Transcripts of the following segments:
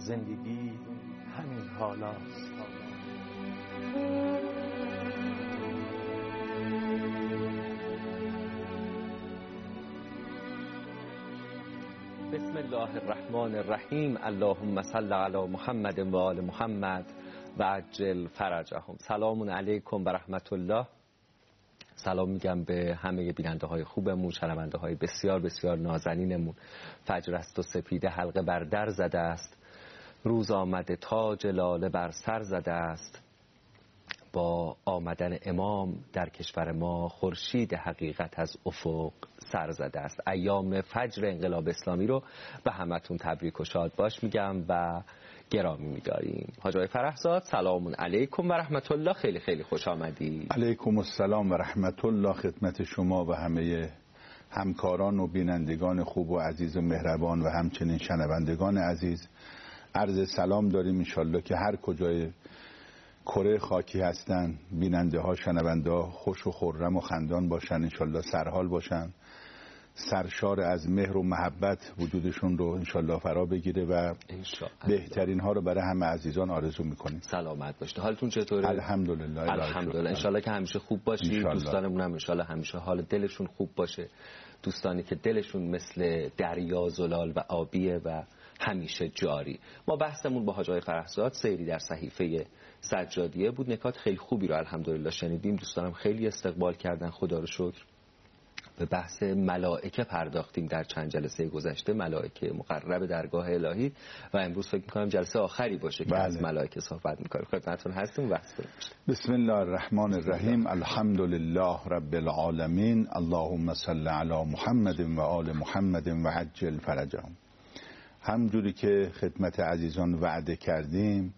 زندگی همین حالاست. بسم الله الرحمن الرحیم. اللهم صل علی محمد و آل محمد و عجل فرجهم. سلام علیکم و رحمت الله. سلام میگم به همه بیننده های خوبمون، شنونده های بسیار بسیار نازنینمون. فجر است و سپیده حلقه بر در زده است، روز آمده تاج لاله بر سر زده است. با آمدن امام در کشور ما خورشید حقیقت از افق سر زده است. ایام فجر انقلاب اسلامی رو به همتون تبریک و شاد باش میگم و گرامی می‌داریم. حاج آقای فرحزاد سلام علیکم و رحمت الله. خیلی خیلی خوش آمدید. علیکم السلام و رحمت الله خدمت شما و همه همکاران و بینندگان خوب و عزیز و مهربان و همچنین شنوندگان عزیز. عرض سلام داریم انشالله که هر کجای کره خاکی هستن بیننده ها شنونده ها خوش و خرم و خندان باشن، انشالله سرحال باشن، سرشار از مهر و محبت وجودشون رو انشالله فرا بگیره و بهترین ها رو برای همه عزیزان آرزو میکنیم. سلامت باشید. حالتون چطوره؟ الحمدلله. الحمدلله. انشالله که همیشه خوب باشید. دوستانمون هم انشالله همیشه حال دلشون خوب باشه. دوستانی که دلشون مثل دریا زلال و آبیه و همیشه جاری. ما بحثمون با حاج آقای فرحزاد سیری در صحیفه سجادیه بود. نکات خیلی خوبی رو الحمدلله شنیدیم. دوستانم خیلی استقبال کردن، خدا رو شکر. به بحث ملائکه پرداختیم در چند جلسه گذشته، ملائکه مقرب درگاه الهی، و امروز فکر می‌کنم جلسه آخری باشه که از ملائکه صحبت می‌کنیم. خدمتتون هستیم. بحث کنیم. بسم الله الرحمن الرحیم. الحمدلله رب العالمین. اللهم صل علی محمد و آل محمد و عجل فرجهم. همجوری که خدمت عزیزان وعده کردیم،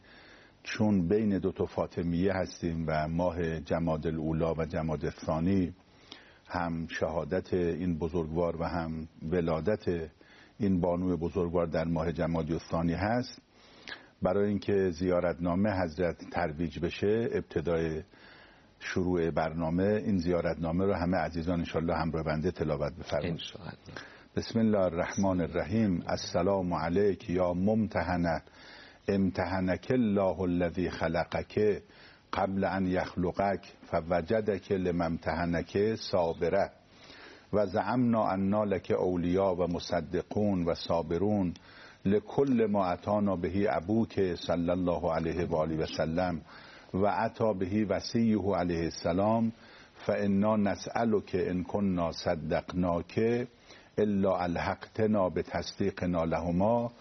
چون بین دو تا فاطمیه هستیم و ماه جمادی الاولی و جمادی الثانی هم شهادت این بزرگوار و هم ولادت این بانو بزرگوار در ماه جمادی الثانی هست، برای اینکه زیارتنامه حضرت ترویج بشه، ابتدای شروع برنامه این زیارتنامه رو همه عزیزان انشالله همراه بنده تلاوت بفرمایید. بسم الله الرحمن الرحیم. السلام علیک یا ممتحنه، امتحنک الله الذی خلقک قبل ان یخلقک فوجدک لممتحنک صابره و زعمنا انا لک اولیا و مصدقون و صابرون لکل ما اتانا بهی ابوک صلی الله علیه و آله و سلم و اتا بهی وصیه علیه السلام فانا نسألک ان كنا صدقناک الا الحقتنا بتصدیقنا لهما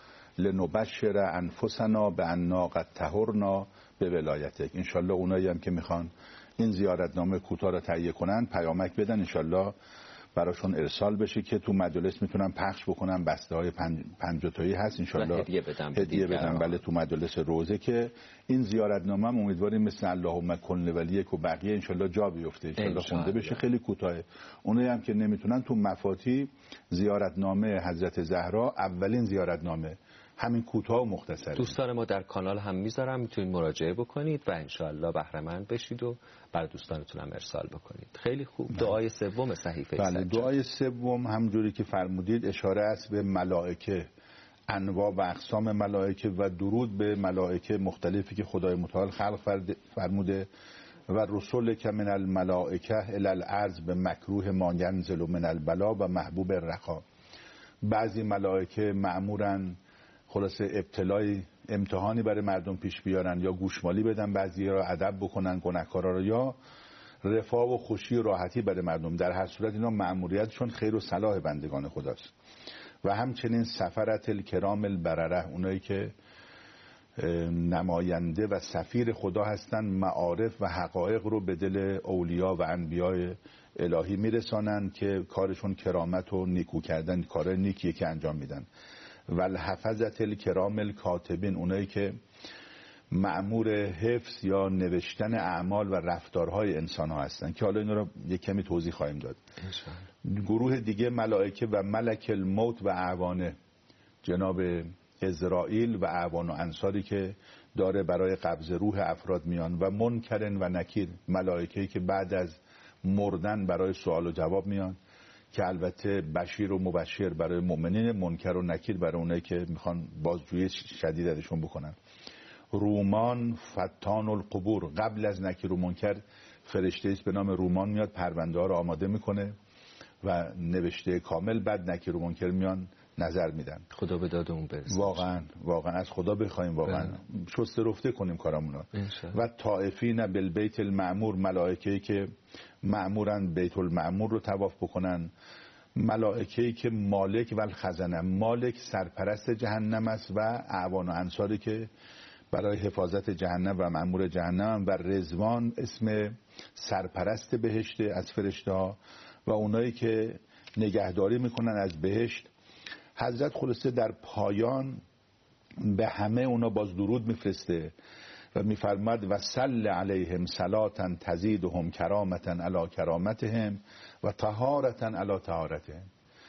لنبشر انفسنا بأننا قد طهرنا به ولایتک. انشالله اونایی هم که میخوان این زیارتنامه کوتاه رو تهیه کنن پیامک بدن، انشالله براشون ارسال بشه که تو مجلس میتونن پخش بکنن. بسته های 50 تایی هست انشالله هدیه بدن. بله تو مجلس روزه که این زیارتنامه هم امیدواریم مثل اللهم کن ولیک و بقیه انشالله جا بیفته، انشالله خونده بشه. خیلی کوتاه. اونایی هم که نمیتونن تو مفاتی زیارتنامه حضرت زهرا اولین زیارتنامه همین کوتاه و مختصره. دوستان ما در کانال هم میذارم، میتونید مراجعه بکنید و انشاءالله بهره مند بشید و برای دوستانتون هم ارسال بکنید. خیلی خوب. دعای سوم صحیفه بله. دعای سوم همجوری که فرمودید اشاره است به ملائکه، انواع و اقسام ملائکه و درود به ملائکه مختلفی که خدای متعال خلق فرموده و رسول که من الملائکه الی الارض به مکروه ما ینزل من البلا و محبوب الرخا. بعضی ملائکه مأمورن خلاصه ابتلای امتحانی برای مردم پیش بیارن یا گوشمالی بدن، بعضی را ادب بکنن گناهکارا را، یا رفاه و خوشی و راحتی برای مردم. در هر صورت اینا مأموریتشون خیر و صلاح بندگان خداست. و همچنین سفرت الکرام البرره، اونایی که نماینده و سفیر خدا هستن، معارف و حقایق رو به دل اولیا و انبیاء الهی میرسانن که کارشون کرامت و نیکو کردن، کار نیکیه که انجام میدن. والحفظت الکرام الکاتبین، اونایی که مأمور حفظ یا نوشتن اعمال و رفتارهای انسان ها هستن که حالا این رو یک کمی توضیح خواهیم داد. گروه دیگه ملائکه و ملک الموت و اعوانه، جناب عزرائیل و اعوان و انصاری که داره برای قبض روح افراد میان، و منکر و نکیر، ملائکه‌ای که بعد از مردن برای سوال و جواب میان که البته بشیر و مبشر برای مؤمنین، منکر و نکیر برای اونایی که میخوان بازجویی شدید ازشون بکنن. رومان فتان القبور، قبل از نکیر و منکر فرشته است به نام رومان میاد پرونده ها رو آماده میکنه و نوشته کامل، بعد نکیر و منکر میان نظر میدن. خدا به داد اون برسه. واقعا از خدا بخوایم، واقعا شسته رفته کنیم کارمونو. و طائفین بالبیت المعمور، ملائکه‌ای که معمورن بیت المعمور رو طواف بکنن، ملائکه‌ای که مالک و الخزنه، مالک سرپرست جهنم است و اعوان و انصاری که برای حفاظت جهنم و مأمور جهنم، و رضوان اسم سرپرست بهشت از فرشته ها و اونایی که نگهداری میکنن از بهشت. حضرت خلاصه در پایان به همه اونا باز درود میفرسته و میفرماد و صل علیهم صلاة تزیدهم کرامة علی کرامتهم و طهارة علی طهارتهم.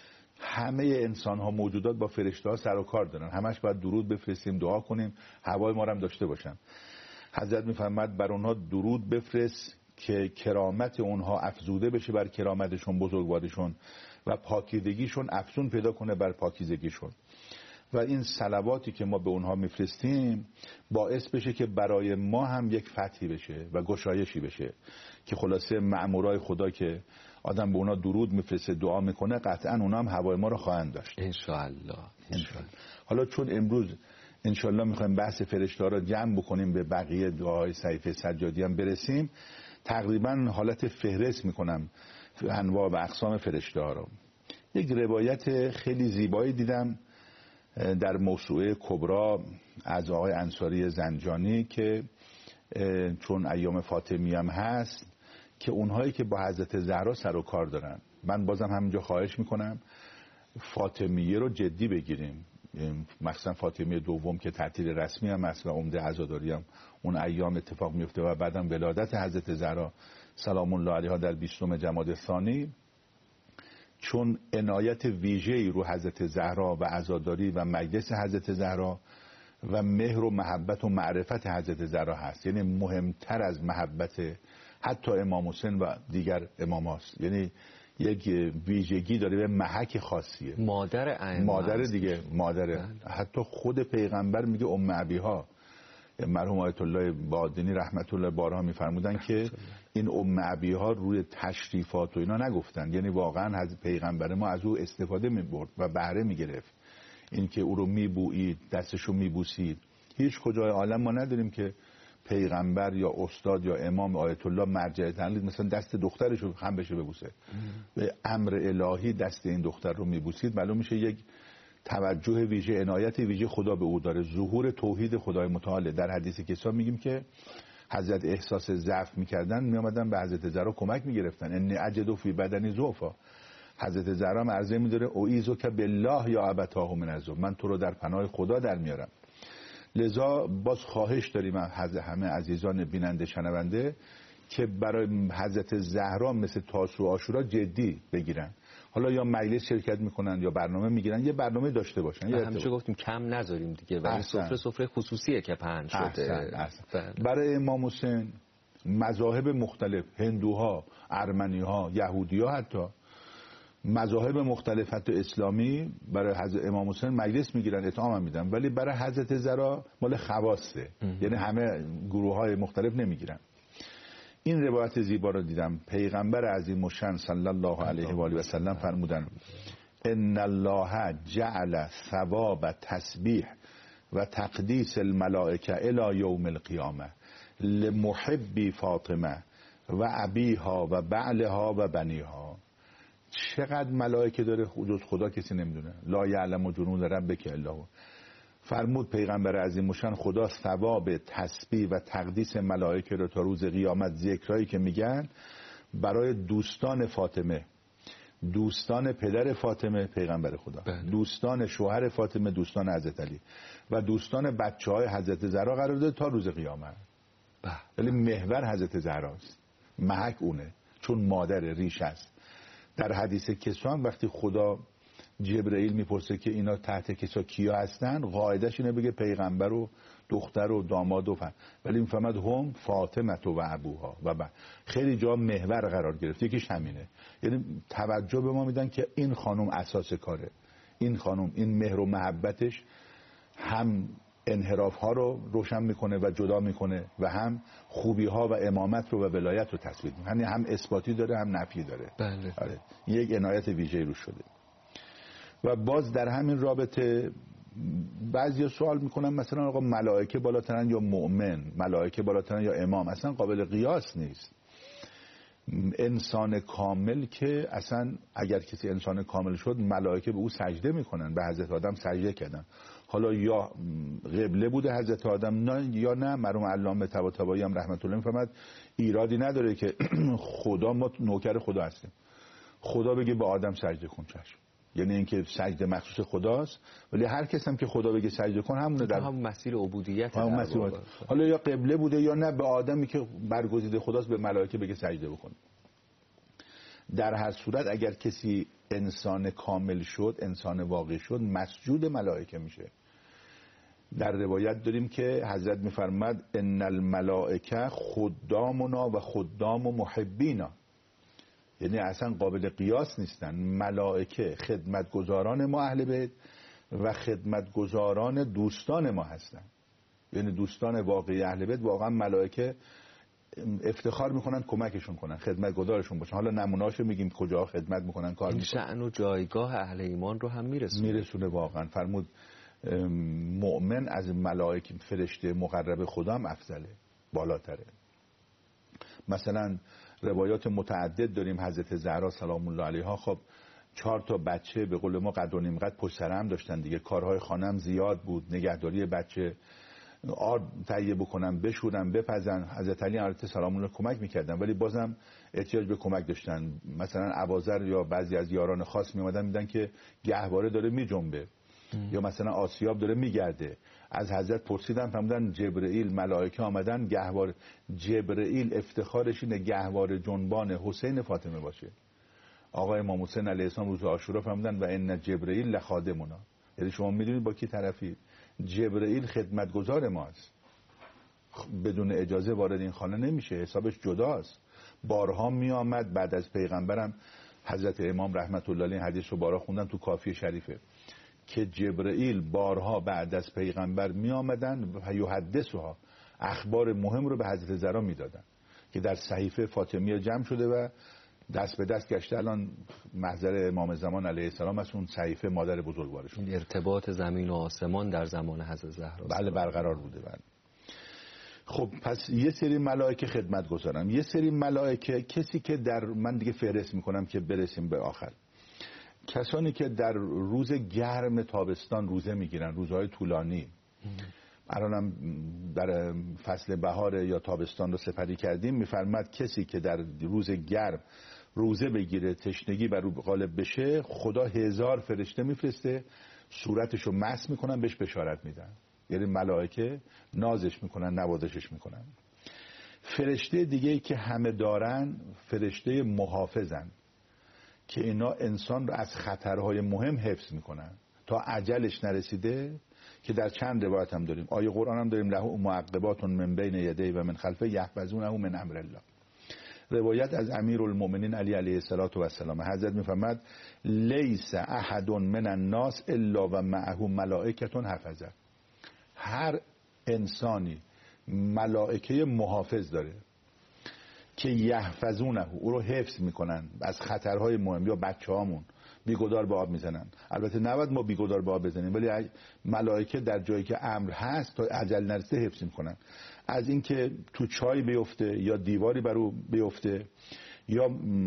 همه انسان ها موجودات با فرشته ها سر و کار دارن، همش باید درود بفرستیم، دعا کنیم، هوای ما رو هم داشته باشن. حضرت میفرماد بر اونها درود بفرست که کرامت اونها افزوده بشه بر کرامتشون، بزرگواریشون، و پاکیزگیشون افزون پیدا کنه بر پاکیزگیشون. و این صلواتی که ما به اونها میفرستیم باعث بشه که برای ما هم یک فتحی بشه و گشایشی بشه، که خلاصه مأمورای خدا که آدم به اونا درود میفرسته، دعا میکنه، قطعا اونا هم هوای ما رو خواهند داشت انشاءالله. حالا چون امروز انشاءالله میخوایم بحث فرشته ها رو جمع بکنیم، به بقیه دعاهای صحیفه سجادی هم برسیم، تقریبا حالت فهرست میکنم انواع و اقسام فرشته ها رو. یک روایت خیلی زیبایی دیدم در موسوعه کبرا از آقای انصاری زنجانی که چون ایام فاطمی هم هست، که اونهایی که با حضرت زهرا سر و کار دارن، من بازم همینجا خواهش میکنم فاطمیه رو جدی بگیریم، مخصوصا فاطمیه دوم که تعطیل رسمی هم هست و عمده عزاداری هم اون ایام اتفاق میفته، و بعدم ولادت حضرت زهرا سلام الله علیها در 20 جمادی الثانی، چون عنایت ویژه‌ای رو حضرت زهرا و عزاداری و مجلس حضرت زهرا و مهر و محبت و معرفت حضرت زهرا هست، یعنی مهمتر از محبت حتی امام حسین و دیگر امام هاست. یعنی یک ویژگی داره، به محک خاصیه، مادر دیگه، مادر. حتی خود پیغمبر میگه ام ابیها، مرحوم آیت الله بادینی رحمت الله بارها میفرمودن که این ام ابیها روی تشریفات و اینا نگفتن، یعنی واقعا از پیغمبر ما از او استفاده میبرد و بهره میگرفت. این که او رو میبویید، دستشو میبوسید. هیچ کجای عالم ما نداریم که پیغمبر یا استاد یا امام آیت الله مرجع تقلید مثلا دست دخترشو هم بشه ببوسه. به امر الهی دست این دختر رو میبوسید، معلوم میشه یک توجه ویژه، عنایت ویژه خدا به او داره، ظهور توحید خدای متعال. در حدیث کسا میگیم که حضرت احساس ضعف میکردن، میامدن به حضرت زهرا کمک میگرفتن، ان اجدو فی بدنی ضعفا. حضرت زهرا هم عرضه میداره اعیذک که بالله یا ابتاه من الضعف، من تو رو در پناه خدا در میارم. لذا باز خواهش داریم از همه عزیزان بیننده شنونده که برای حضرت زهرا مثل تاسوع و عاشورا جدی بگیرن. حالا یا مجلس شرکت میکنن یا برنامه میگیرن، یه برنامه داشته باشن. همیشه گفتیم کم نذاریم دیگه، و این سفره خصوصیه که پهن شده. برای امام حسین مذاهب مختلف، هندوها، ارمنیها، یهودیها، حتی مذاهب مختلف حتی اسلامی، برای حضرت امام حسین مجلس میگیرن، اطعام هم میدن، ولی برای حضرت زهرا مال خواصه، یعنی همه گروه های مختلف نمیگیرن. این روایت زیبا رو دیدم، پیغمبر عظیم الشأن صلی الله علیه و آله و سلم فرمودن ان الله جعل ثواب تسبیح و تقدیس الملائکه الی یوم القیامه لمحبی فاطمه و ابیها و بعلها و بنیها. چقدر ملائکه داره جز خدا کسی نمیدونه، لا یعلم جنود ربک الا هو. فرمود پیغمبر عظیم الشأن خدا ثواب تسبیح و تقدیس ملائکه رو تا روز قیامت، ذکرایی که میگن برای دوستان فاطمه، دوستان پدر فاطمه پیغمبر خدا، دوستان شوهر فاطمه، دوستان حضرت علی و دوستان بچهای حضرت زهرا قرار داده تا روز قیامت. ولی محور حضرت زهراست، محک اونه، چون مادر ریش است. در حدیث کسوان وقتی خدا جبرئیل میپرسه که اینا تحت کسا کیا هستن، قاعدش اینه بگه پیغمبر و دختر و داماد و ولی میفهمد هم فاطمه و ابوها و خیلی جا محور قرار گرفت. یکیش همینه، یعنی توجه به ما میدن که این خانم اساس کاره، این خانم این مهر و محبتش هم انحراف ها رو روشن میکنه و جدا میکنه و هم خوبی ها و امامت رو و ولایت رو تثبیت میکنه. یعنی هم اثباتی داره هم نفی داره. بله. آره. یک عنایت ویژه‌ای روش شده. و باز در همین رابطه بعضیا سوال میکنن مثلا آقا ملائکه بالاترن یا مؤمن، ملائکه بالاترن یا امام؟ اصلا قابل قیاس نیست. انسان کامل که اصلا اگر کسی انسان کامل شد ملائکه به او سجده میکنن، به حضرت آدم سجده کردن. حالا یا قبله بوده حضرت آدم نه یا نه. مرحوم علامه طباطبایی هم رحمت الله میفرماد ایرادی نداره که خدا، ما نوکر خدا هستیم، خدا بگه به آدم سجده کن، چشم. یعنی اینکه سجده مخصوص خداست، ولی هر کس هم که خدا بگه سجده کن همونه، در هم مسیر عبودیت. حالا یا قبله بوده یا نه، به آدمی که برگزیده خداست به ملائکه بگه سجده بکن. در هر صورت اگر کسی انسان کامل شد، انسان واقعی شد، مسجود ملائکه میشه. در روایت داریم که حضرت میفرماد ان الملائکه خدامنا و خدام محبینا، یعنی اصلا قابل قیاس نیستن. ملائکه خدمتگزاران ما اهل بیت و خدمتگزاران دوستان ما هستن. یعنی دوستان واقعی اهل بیت واقعا ملائکه افتخار میکنن کمکشون کنن، خدمتگزارشون باشن. حالا نمونهاشو میگیم کجا خدمت میکنن، کار میکنن. شأن و جایگاه اهل ایمان رو هم میرسونه واقعا. فرمود مؤمن از ملائکه فرشته مقرب خدا هم افضله، بالاتره. مثلا روایات متعدد داریم حضرت زهرا سلام الله علیها خب 4 تا بچه به قول ما قد و نیم قد پشت سر هم داشتن دیگه. کارهای خانه هم زیاد بود، نگهداری بچه، آرد تهیه بکنن، بشورن، بپزن. حضرت علی علیه السلام اون رو کمک میکردن ولی بازم احتیاج به کمک داشتن. مثلا ابوذر یا بعضی از یاران خاص میومدن میدن که گهواره داره میجنبه یا مثلا آسیاب داره میگرده. از حضرت پرسیدن، فرمودن جبرئیل ملائکه آمدن گهواره. جبرئیل افتخارش اینه گهواره جنبان حسین فاطمه باشه. آقای امام حسین علیه السلام روز عاشورا فرمودن و ان جبرئیل لخادمنا، یعنی شما میدونید با کی طرفی؟ جبرئیل خدمتگزار ماست، بدون اجازه وارد این خانه نمیشه، حسابش جداست. بارها میآمد بعد از پیغمبرم، حضرت امام رحمت الله علیه حدیث رو بارها خوندن تو کافی شریفه که جبرئیل بارها بعد از پیغمبر میآمدن و یحدثها، اخبار مهم رو به حضرت زهرا میدادن که در صحیفه فاطمیه جمع شده و دست به دست گشته. الان محضر امام زمان علیه السلام است اون صحیفه مادر بزرگوارشون. این ارتباط زمین و آسمان در زمان حضرت زهرا بله برقرار بوده. بله. خب پس یه سری ملائکه خدمت گذارن، یه سری ملائکه کسی که در، من دیگه فهرست میکنم که برسیم به آخر، کسانی که در روز گرم تابستان روزه میگیرن، روزهای طولانی. الانم در فصل بهار یا تابستان رو سپری کردیم، میفرماد کسی که در روز گرم روزه بگیره، تشنگی بر او غالب بشه، خدا 1000 فرشته میفرسته، صورتش رو مس میکنن، بهش بشارت میدن. یعنی ملائکه نازش میکنن، نوازشش میکنن. فرشته دیگه ای که همه دارن فرشته محافظن که اینا انسان رو از خطرهای مهم حفظ میکنن تا اجلش نرسیده، که در چند روایت هم داریم. آیه قرآن هم داریم له معقبات من بین یدیه و من خلفه یحفظونه من امر الله. روایت از امیرالمؤمنین علی علیه السلام حضرت میفرماد لیس احد من الناس الا و معه ملائکه حفظه. هر انسانی ملائکه محافظ داره که یحفظونه، او رو حفظ میکنن از خطرهای مهم. یا بچه‌هامون بیگدار به آب میزنن، البته نباید ما بیگدار به آب بزنیم، ولی ملائکه در جایی که امر هست تا اجل نرسه حفظ میکنن از اینکه تو چای بیفته یا دیواری بر او بیفته یا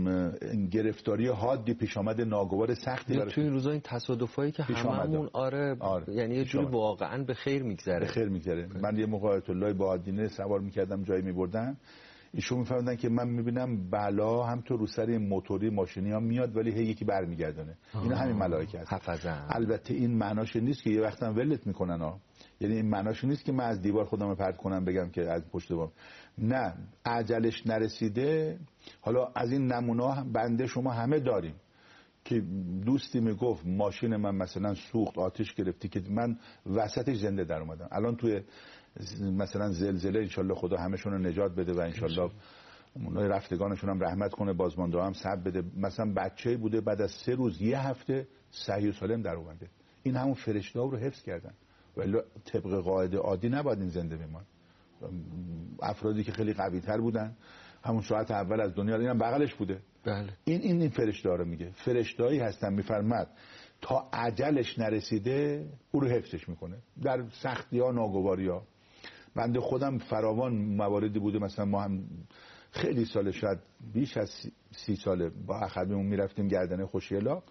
گرفتاری حادی پیش آمد ناگوار سختی تو این روزا این تصادفایی که هممون آره یعنی یه جوری واقعا به خیر میگذره. من یه موقع آیت الله باادینه سوار میکردم، جایی میبردم، ایشون میفهمیدن که من میبینم بلا هم تو رو سر موتوری ماشینی ها میاد ولی هی یکی برمیگردونه. اینا همین ملائکه هست. حفظن. البته این معناش نیست که یه وقتا ولت میکنن ها، یعنی این معناش نیست که من از دیوار خودم رو پرت کنم بگم که از پشت بام، نه، عجلش نرسیده. حالا از این نمونه بنده شما همه داریم که دوستی میگفت ماشین من مثلا سوخت، آتش گرفتی که من وسطش زنده در اومدم. الان توی مثلا زلزله انشالله خدا همشون رو نجات بده و انشالله اونای رفتگانشون هم رحمت کنه، بازمانده هم صبر بده. مثلا بچه‌ای بوده بعد از 3 روز یه هفته صحیح و سالم در اومده. این همون فرشته‌ها رو حفظ کردن، ولی طبق قاعده عادی نباید این زنده بمونه. افرادی که خیلی قوی‌تر بودن همون ساعت اول از دنیا، اینم بغلش بوده. بله. این فرشته‌ها رو میگه. فرشته‌ای هستن میفرماد تا اجلش نرسیده او رو حفظش میکنه در سختی‌ها ناگواری‌ها. بنده خودم فراوان مواردی بوده، مثلا ما هم خیلی سال، شاید بیش از 30 ساله با اخویمون میرفتیم گردنه خوشیلا،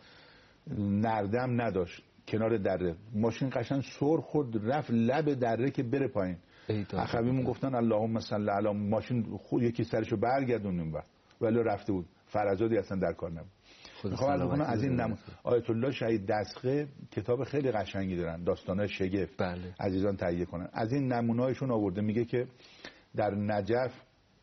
نردم نداشت کنار دره، ماشین قشنگ سر خورد رفت لب دره که بره پایین. اخویمون گفتن اللهم صل علی، ماشین خود یکی سرشو برگردونیم ولی رفته بود، فرزادی اصلا در کار نبود. میخوام بگم از این آیت الله شهید دستخه کتاب خیلی قشنگی دارن، داستانای شگفت. بله. عزیزان تهیه کنن. از این نمونه‌هاشون آورده، میگه که در نجف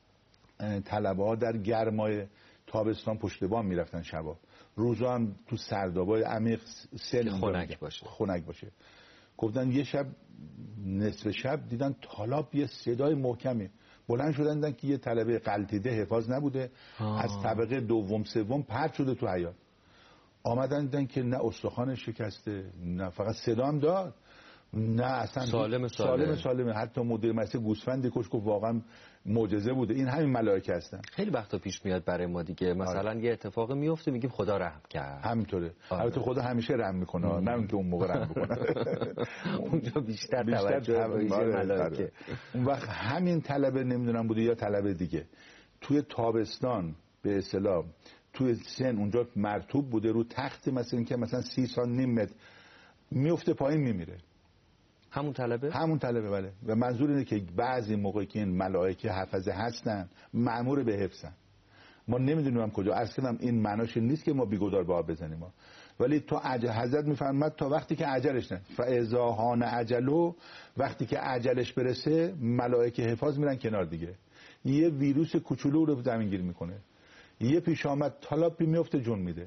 طلبه‌ها در گرمای تابستان پشت بام میرفتن شبا، روزا هم تو سردابای عمیق سل خنک باشه. گفتن یه شب نصف شب دیدن تالاب یه صدای محکمی بلند شدن، دیدن که یه طلبه غلطیده حفاظ نبوده از طبقه دوم سوم پرت شده تو حیاط. آمدن دیدن که نه استخوانش شکسته، نه فقط صدا هم داد، نه اصلا سالم. حتی مدیر مدرسه گوسفندی کش، گفت واقعا معجزه بوده. این همین ملائکه هستن. خیلی وقتا پیش میاد برای ما دیگه، مثلا یه اتفاق میفته میگیم خدا رحم کرد. همینطوره. البته خدا همیشه رحم میکنه، نه اینکه اون موقع رحم میکنه. اونجا بیشتر توجه ملائکه. اون وقت همین طلبه نمیدونم بوده یا طلبه دیگه توی تابستان به اصطلاح توی سن اونجا مرطوب بوده رو تخت، مثلا که مثلا 30 سانتی متر میفته پایین میمیره. همون طلبه بله. و منظور اینه که بعضی موقعی که این ملائکه حفظه هستن مأمور به حفظن، ما نمیدونیم هم کجا. اصلا این معناش نیست که ما بیگدار به آب بزنیم ولی تو حضرت میفرماد تا وقتی که اجلش نه، فاذا حان اجلو، وقتی که اجلش برسه ملائکه حفاظ میرن کنار دیگه. یه ویروس کوچولو رو زمین گیر میکنه، یه پیش آمد تالاپی میفته جون میده.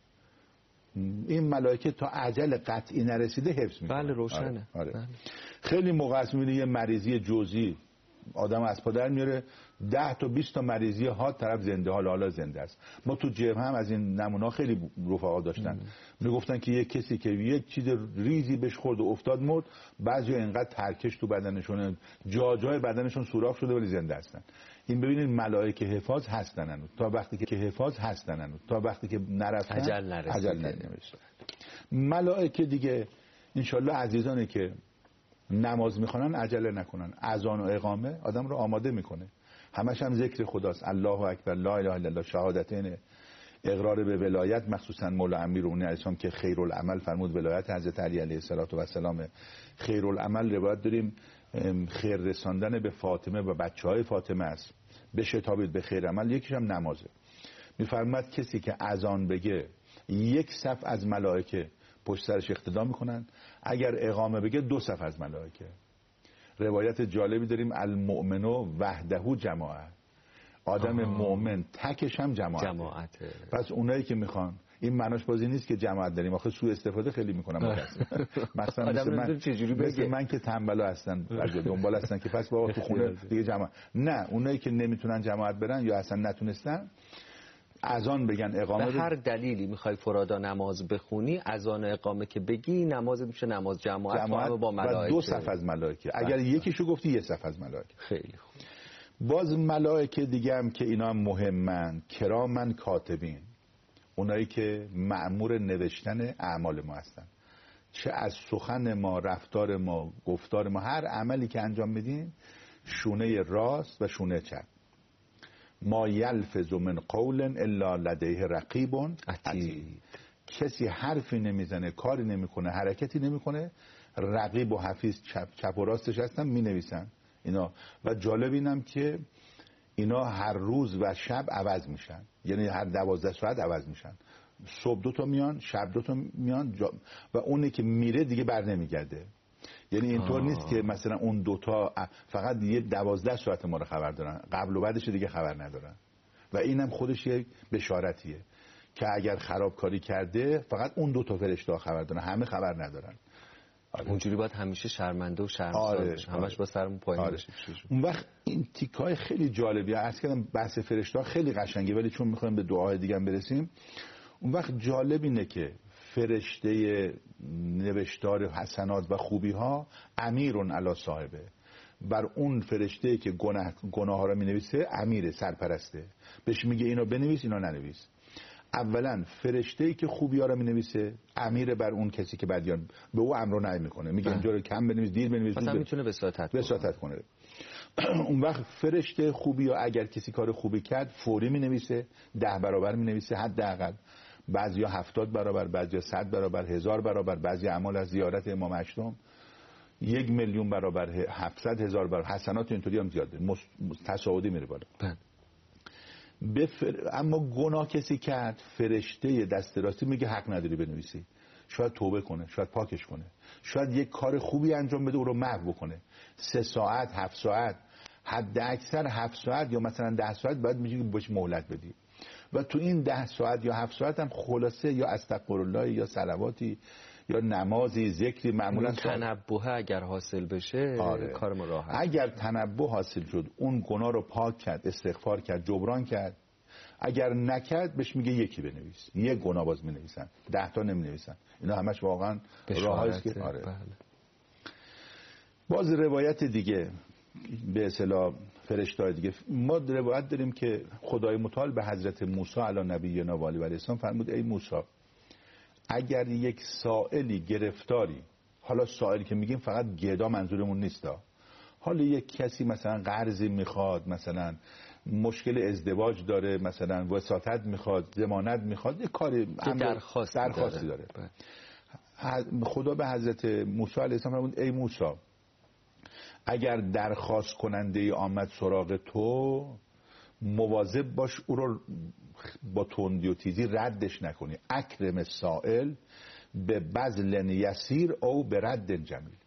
این ملائکه تا اجل قطعی نرسیده حفظ میکنه. بله روشنه. آره. بله. خیلی موقع است میبینی یه مریضی جزئی آدم از پا در میاره، 10 تا 20 تا مریضی ها طرف زنده، حالا زنده است. ما تو جبهه هم از این نمونه خیلی رفقا داشتن، میگفتن که یک کسی که یک چیز ریزی بهش خورد و افتاد مرد، بعضی اینقدر ترکش تو بدنشون، جای بدنشون سوراخ شده ولی زنده هستن. این ببینید ملائکه حفاظ هستن تا وقتی که حفاظ هستن تا وقتی که نرفتن اجل نرسید. ملائکه دیگه انشالله عزیزانی که نماز میخونن عجله نکنن. اذان و اقامه آدم رو آماده میکنه، همش هم ذکر خداست، الله اکبر، لا اله الا الله، شهادتین، اقرار به ولایت، مخصوصا مولا امیرالمومنین علیه السلام که خیرالعمل فرمود ولایت حضرت علی علیه السلام. خیرالعمل روایت داریم خیر رساندن به فاطمه و بچهای فاطمه است، بشتابید به خیر عمل. یکیش هم نمازه. میفرماد کسی که اذان بگه 1 صف از ملائکه پشت سرش اقتدا میکنن، اگر اقامه بگه 2 صف از ملائکه. روایت جالبی داریم المؤمن وحده جماعه، آدم مؤمن تکش هم جماعته. پس اونایی که میخوان، این معناش بازی نیست که جماعت داریم، آخه سوء استفاده خیلی میکنم مثلا مثل من که تنبل هستن دنبال هستن که پس بابا تو خونه دیگه جماعت نه. اونایی که نمیتونن جماعت برن یا اصلا نتونستن اذان بگن، اقامه به هر دلیلی میخوای فرادا نماز بخونی، اذان و اقامه که بگی نماز میشه نماز جماعت با ملائکه و 2 صف از ملائکه. اگر یکیشو گفتی 1 صف از ملائکه. خیلی خوب. باز ملائکه دیگه هم که اینا هم مهمن، کرامن کاتبین، اونایی که مأمور نوشتن اعمال ما هستن، چه از سخن ما، رفتار ما، گفتار ما، هر عملی که انجام میدیم، شونه راست و شونه چپ. ما یلفظ من قول الا لدیه رقیب عتید. کسی حرفی نمیزنه، کاری نمیکنه، حرکتی نمیکنه، رقیب و حفیظ چپ و راستش هستن مینویسن اینا. و جالب اینم که اینا هر روز و شب عوض میشن، یعنی هر 12 ساعت عوض میشن. صبح 2 تا میان، شب 2 تا میان و اونی که میره دیگه بر نمیگرده. یعنی اینطور نیست که مثلا اون 2 تا فقط یه 12 ساعت ما رو خبر دارن، قبل و بعدش دیگه خبر ندارن. و اینم خودش یک بشارتیه که اگر خرابکاری کرده فقط اون 2 تا فرشته خبر دارن، همه خبر ندارن. اونجوری باید همیشه شرمنده و شرمسار بشه، همش با سرمون پایین باشه. اون وقت این تیکای خیلی جالبیه. عرض کردم بحث فرشته خیلی قشنگه، ولی چون میخوایم به دعای دیگه هم برسیم، اون وقت جالب اینه که فرشته نوشتار حسنات و خوبی ها امیرون علی صاحبه، بر اون فرشته که گناه ها رو مینویسه امیره، سرپرسته، بهش میگه اینو بنویس اینو ننویس. اولا فرشته‌ای که خوبی ها رو مینویسه امیر بر اون کسی که بدیان به او امر و نهی میکنه، میگه اینجا رو کم بنویس، دیر بنویس، مثلا میتونه وساطت کنه. اون وقت فرشته خوبی ها اگر کسی کار خوبی کرد فوری مینویسه، 10 برابر مینویسه حداقل، بعضیا 70 برابر، بعضیا 100 برابر، 1000 برابر، بعضی اعمال از زیارت امام هشتم 1,000,000 برابر، 700,000 برابر، حسنات اینطوری هم زیاده، تصاعدی میره بالا. اما گناه کسی کرد، فرشته دست راستی میگه حق نداری بنویسی، شاید توبه کنه، شاید پاکش کنه، شاید یک کار خوبی انجام بده او رو محو بکنه. 3 ساعت 7 ساعت، حد اکثر 7 ساعت یا مثلا 10 ساعت باید میگه بهش مهلت بدی. و تو این 10 ساعت یا 7 ساعت هم خلاصه یا استغفرالله یا صلواتی یا نمازی، ذکری، معمولا تنبه اگر حاصل بشه کار ما راحت. اگر تنبه حاصل شد اون گناه رو پاک کرد، استغفار کرد، جبران کرد. اگر نکرد بهش میگه یکی بنویس، یک گناه باز مینویسن، 10 تا نمینویسن. اینا همش واقعا راهیست که بله. باز روایت دیگه به اصطلاح فرشته‌های دیگه، ما روایت داریم که خدای متعال به حضرت موسی علی نبینا و علیه السلام فرمود ای موسی اگر یک سائلی گرفتاری، حالا سائلی که میگیم فقط گدا منظورمون نیست، حالا یک کسی مثلا قرضی میخواد، مثلا مشکل ازدواج داره، مثلا وساطت میخواد، ضمانت میخواد، یک کاری درخواستی داره. خدا به حضرت موسی علیه السلام فرمود ای موسی اگر درخواست کننده ای آمد سراغ تو مواظب باش او رو با تندی و تیزی ردش نکنی. اکرم السائل به بذل یسیر او به رد جمیل،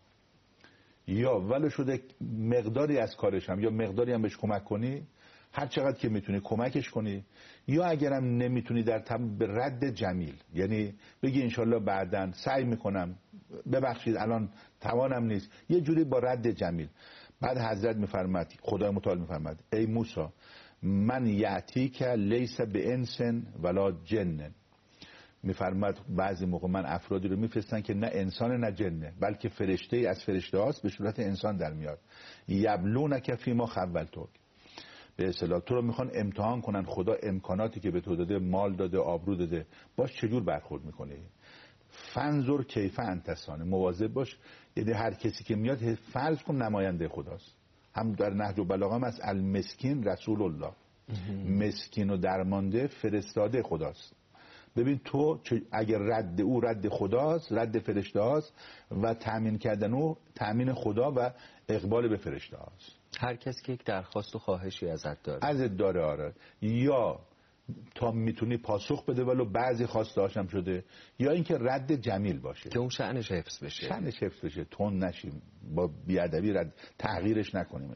یا ولو شده مقداری از کارش هم یا مقداری هم بهش کمک کنی، هر چقدر که میتونی کمکش کنی، یا اگرم نمیتونی در به رد جمیل، یعنی بگی انشالله بعداً سعی میکنم، ببخشید الان توانم نیست، یه جوری با رد جمیل. بعد حضرت میفرماد، خدای متعال میفرماد ای موسی من یعتی که لیس به انسن ولا جنن، میفرماد بعضی موقع من افرادی رو میفرستن که نه انسان نه جنه، بلکه فرشته ای از فرشته هاست به صورت انسان در میاد. یبلونک فیما خولتک، به اصطلاح تو رو میخوان امتحان کنن، خدا امکاناتی که به تو داده، مال داده، آبرو داده، باش چجور برخورد میکنی. فنظر کیف انتسانه، مواظب باش. یعنی هر کسی که میاد فرض کن نماینده خداست. هم در نهج البلاغه هم از المسکین رسول الله، مسکین و درمانده فرستاده خداست. ببین تو اگر رد او رد خداست، رد فرشته هاست، و تامین کردن او تامین خدا و اقبال به فرشته هاست. هر کسی که یک درخواست و خواهشی ازت داره آره، یا تا میتونی پاسخ بده ولو بعضی خواسته هاشم شده، یا اینکه رد جمیل باشه که اون شأنش حفظ بشه، تون نشیم، با بیادبی رد تغییرش نکنیم.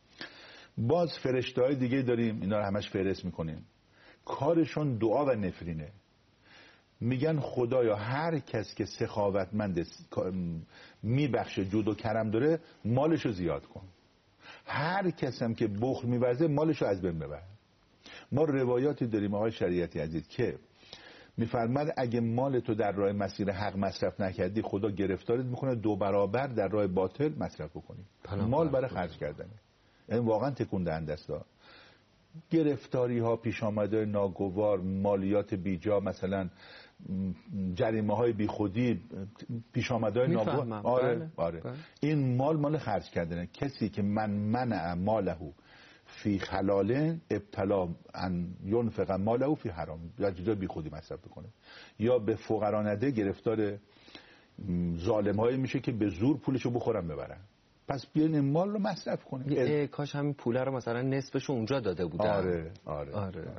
باز فرشته های دیگه داریم، اینا رو همش فهرست میکنیم، کارشون دعا و نفرینه. میگن خدایا هر کس که سخاوتمند میبخشه، جود و کرم داره، مالشو زیاد کن. هر کس هم که بخل میورزه مالشو از بین ببر. ما روایاتی داریم آقای شریعتی عزیز که میفرماد اگه مال تو در راه مسیر حق مصرف نکردی خدا گرفتارت میکنه 2 برابر در راه باطل مصرف بکنی. مال برای خرج کردنه. این واقعا تکون دهنده است. گرفتاری ها، پیش آمده ناگوار، مالیات بیجا، مثلا جریمه های بی خودی، پیش آمده ناگوار، آره. این مال خرج کردنه. کسی که منع ماله فی خلال ابتلا ان ينفق ماله فی حرام، یا چیزای بی خودی مصرف بکنه، یا به فقرا نده، گرفتار ظالم هایی میشه که به زور پولشو بخورن ببرن. پس بیاین این مال رو مصرف کنیم. کاش همین پوله رو مثلا نصفش اونجا داده بودن. آره.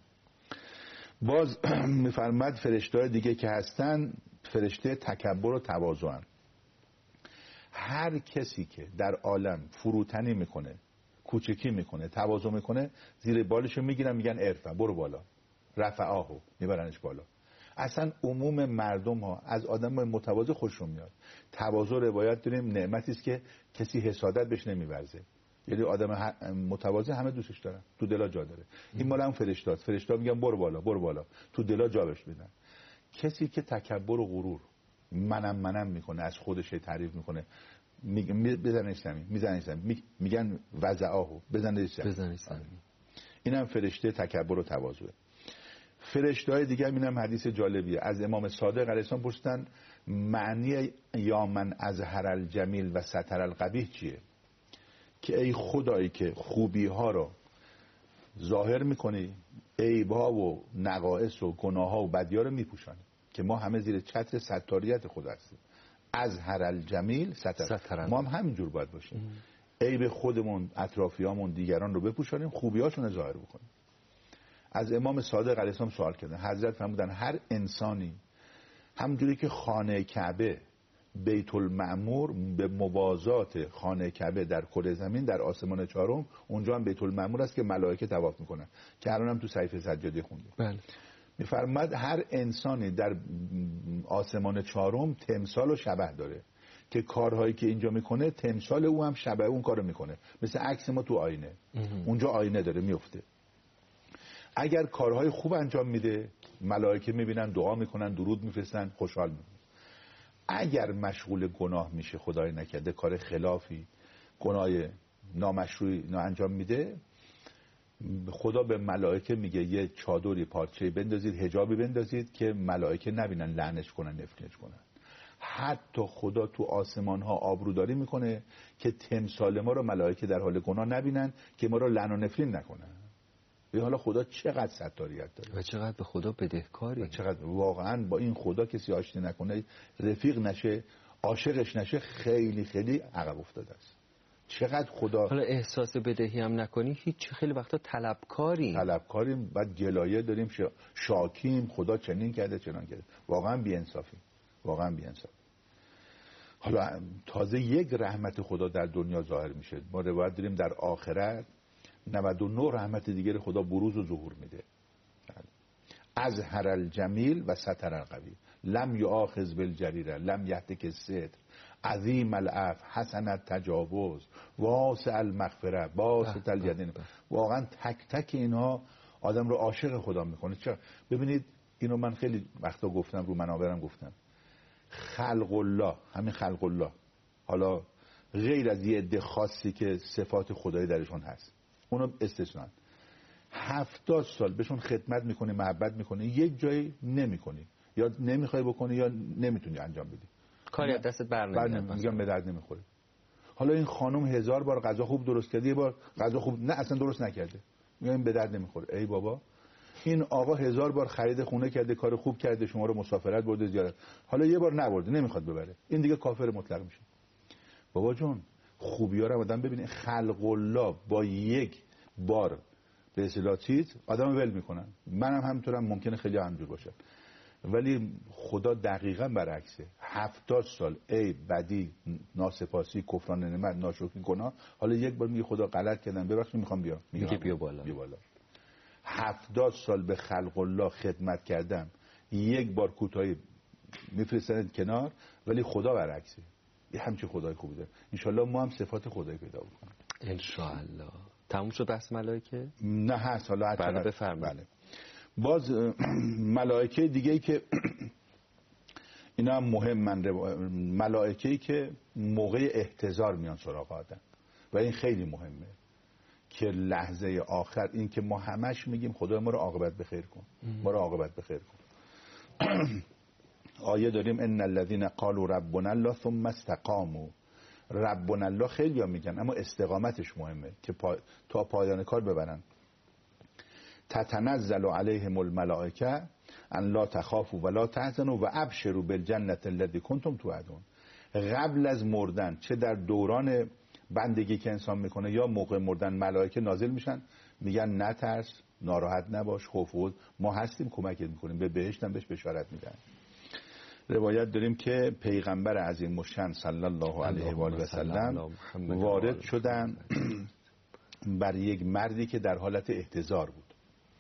باز میفرماد فرشته‌های دیگه که هستن فرشته تکبر و تواضع هستند. هر کسی که در عالم فروتنی میکنه، کوچکی میکنه، تواضع میکنه، زیر بالشو میگیرن میگن عرفا، برو بالا، رفعاهو، میبرنش بالا. اصلا عموم مردم ها از آدم متواضع خوششون میاد. تواضع روایت داریم نعمتی است که کسی حسادت بهش نمیورزه. یعنی آدم متواضع همه دوستش دارن، تو دلا جا داره. این مال هم فرشتاست. فرشتا میگن برو بالا برو بالا، تو دلا جا بهش میدن. کسی که تکبر و غرور منم میکنه، از خودش تعریف میکنه، بزنش زمین، میگن وضعاهو، بزنش زمین. اینم فرشته تکبر و تواضع. فرشته‌های دیگه اینم حدیث جالبیه از امام صادق علیه السلام پرسیدن معنی یا من اظهر الجمیل و ستر القبیح چیه؟ که ای خدایی که خوبی ها رو ظاهر میکنی، عیب‌ها و نقائص و گناه‌ها و بدی‌ها رو میپوشانی، که ما همه زیر چتر ستاریت خدا هستیم. اظهر الجمیل ستر. ما هم همینجور باید باشیم. عیب خودمون، اطرافیامون، دیگران رو بپوشانیم، خوبی‌هاشون رو ظاهر بکنیم. از امام صادق علیه السلام سوال کردن. حضرت فرمودن هر انسانی همونجوری که خانه کعبه بیت المعمور به موازات خانه کعبه در کره زمین در آسمان چهارم، اونجا هم بیت المعمور است که ملائکه طواف میکنن، که الان هم تو صحیفه سجادی خوندیم. بله. میفرماد هر انسانی در آسمان چهارم تمثال و شبح داره، که کارهایی که اینجا میکنه تمثال او هم شبح اون کارو میکنه، مثل عکس ما تو آینه. اونجا آینه داره میفته. اگر کارهای خوب انجام میده ملائکه میبینن، دعا میکنن، درود میفرستن، خوشحال میکنن. اگر مشغول گناه میشه، خدای نکرده کار خلافی، گناه نامشروعی انجام میده، خدا به ملائکه میگه یه چادری پارچه‌ای بندازید، حجابی بندازید که ملائکه نبینن، لعنش کنن، نفرینش کنن. حتی خدا تو آسمان ها آبروداری میکنه که تمثال ما رو ملائکه در حال گناه نبینن، که ما رو لعن و نفرین نکنن. به حالا خدا چقدر ستاریت داره و چقدر به خدا بدهکاری، و چقدر واقعا با این خدا کسی آشتی نکنه، رفیق نشه، عاشقش نشه، خیلی خیلی عقب افتاده است. چقدر خدا. حالا احساس بدهی هم نکنی، هیچ خیلی وقتا طلبکاریم، بعد گلایه داریم، شاکیم، خدا چنین کرده چنان کرده. واقعا بی‌انصافی. حالا تازه یک رحمت خدا در دنیا ظاهر میشه. ما روایت داریم در آخرت 99 رحمت دیگر خدا بروز و ظهور میده. اظهر الجمیل و ستر القبیح، لم یؤاخذ بالجریره، لم یهتک الستر، عظیم العفو، حسن التجاوز، واسع المغفره، باسط الیدین. واقعا تک تک اینها آدم رو عاشق خدا میکنه. چرا؟ ببینید اینو من خیلی وقتا گفتم، رو منابرم گفتم، خلق الله، همین خلق الله، حالا غیر از یه عده خاصی که صفات خدایی درشون هست، اونو استثنا، 70 سال بهشون خدمت میکنی، محبت میکنی، یک جایی نمیکنی، یا نمیخوای بکنی یا نمیتونی انجام بدی، کاری از دستت برنمیاد، میگم به درد نمیخوره. حالا این خانم 1000 بار غذا خوب درست کرده، یه بار غذا خوب نه اصلا درست نکرده، میگم به درد نمیخوره. ای بابا، این آقا 1000 بار خرید خونه کرده، کار خوب کرده، شما رو مسافرت برده، زیارت، حالا یه بار نبرده، نمیخواد ببره، این دیگه کافر مطلق میشه. بابا جون، خوبی‌ها رو آدم ببینه. خلق الله با یک بار به اصطلاح چیز آدم ول میکنن. منم همینطورم، ممکنه خیلی همینجور باشه، ولی خدا دقیقاً برعکسه. 70 سال عیب، بدی، ناسپاسی، کفران نعمت، ناشکری، گناه، حالا یک بار میگه خدا غلط کردم، ببخشید، میخوام بیام، میگه بیا بالا. 70 سال به خلق الله خدمت کردم، یک بار کوتاهی میفرستن کنار، ولی خدا برعکسه. یه همچین خدای خوبی داره. انشالله ما هم صفات خدایی پیدا بکنیم انشالله. تموم شد بحث ملائکه؟ نه هست، حالا بله بفرمایید. بله. باز ملائکه دیگه‌ای که اینا هم مهمن، ملائکه‌ای که موقع احتضار میان سراغ آدم، و این خیلی مهمه که لحظه آخر، این که ما همش میگیم خدا ما رو عاقبت بخیر کن، ما رو عاقبت بخیر کن. آیه داریم ان الذين قالوا ربنا الله ثم استقاموا. ربنا الله خیلی ها میگن، اما استقامتش مهمه که تا پایان کار ببرن. تتنزل علیهم الملائکه ان لا تخافوا ولا تحزنوا و ابشروا بالجنه التي کنتم توعدون. قبل از مردن، چه در دوران بندگی که انسان میکنه یا موقع مردن، ملائکه نازل میشن، میگن نترس، ناراحت نباش، خوف و ما هستیم، کمکت میکنیم، به بهشت هم بهش بشارت میدن. روایت داریم که پیغمبر عظیم الشأن صلی الله علیه و آله و سلم وارد شدن بر یک مردی که در حالت احتضار بود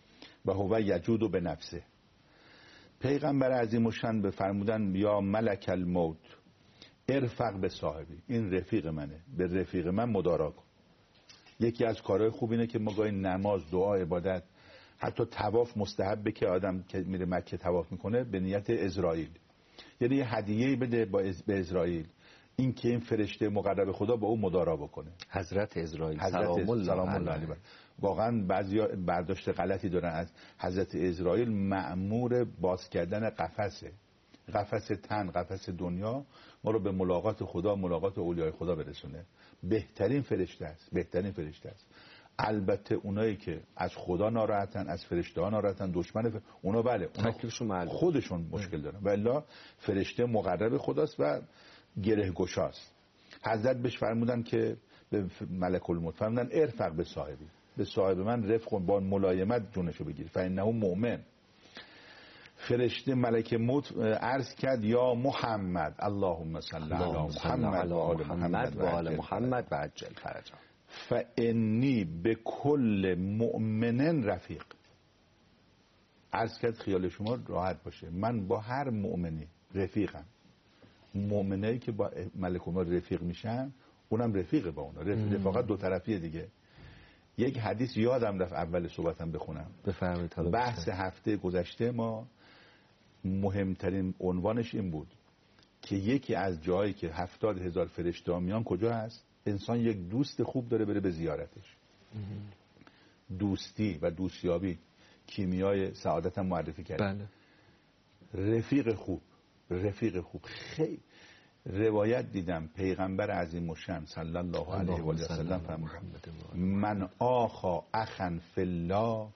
و هو یجود به نفسه. پیغمبر عظیم الشان بفرمودن یا ملک الموت ارفق به صاحبی، این رفیق منه، به رفیق من مدارا کن. یکی از کارهای خوب اینه که ما گاهی نماز، دعا، عبادت، حتی طواف مستحبه که آدم که میره مکه طواف میکنه به نیت اسرائیل، یعنی یه هدیه‌ای بده به اسرائیل، این که این فرشته مقرب خدا با او مدارا بکنه. حضرت اسرائیل سلام الله علیه. واقعا بعضیا برداشت غلطی دارن از حضرت اسرائیل، مأمور باز کردن قفسه، قفس تن، قفس دنیا، ما رو به ملاقات خدا، ملاقات اولیای خدا برسونه. بهترین فرشته است، بهترین فرشته است. البته اونایی که از خدا ناراحتن، از فرشته ها ناراحتن، دشمن اونا بله، اونا خودشون مشکل دارن، ولی فرشته مقرب خداست و گره گشاست. حضرت بهش فرمودن که به ملک الموت فرمودن ارفق به صاحبی، به صاحب من رفق با ملایمت جونشو بگیر، فانه مؤمن. فرشته ملک موت عرض کرد یا محمد اللهم صل علی محمد و آل محمد و آل محمد و عجل فرجهم فانی بكل مؤمن رفیق. عرض کرد خیال شما راحت باشه، من با هر مؤمنی رفیقم. مؤمنایی که با ملک الموت رفیق میشن اونم رفیق با اونا، رفاقت دو طرفیه دیگه. یک حدیث یادم رفت اول صحبتم بخونم، بفرمایید. بحث هفته گذشته ما مهمترین عنوانش این بود که یکی از جایی که 70,000 فرشته میان کجا هست؟ انسان یک دوست خوب داره بره به زیارتش. دوستی و دوستیابی کیمیای سعادت هم معرفی کرد. بله. رفیق خوب، رفیق خوب. خیلی روایت دیدم پیغمبر عظیم الشان صلی الله علیه و سلم فرمودن من آخا اخا فی الله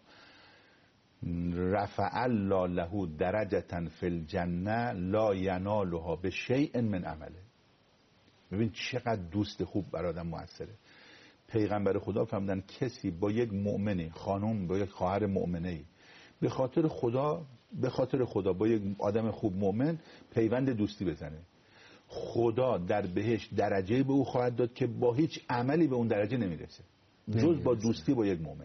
رفع الله له درجة فی الجنه لا ینالها بشیء من عمله. ببین چقدر دوست خوب بر آدم موثره. پیغمبر خدا فرمودن کسی با یک مؤمنی، خانم با یک خواهر مؤمنه‌ای، به خاطر خدا با یک آدم خوب مؤمن پیوند دوستی بزنه، خدا در بهشت درجه به او خواهد داد که با هیچ عملی به اون درجه نمیرسه جز با دوستی با یک مؤمن.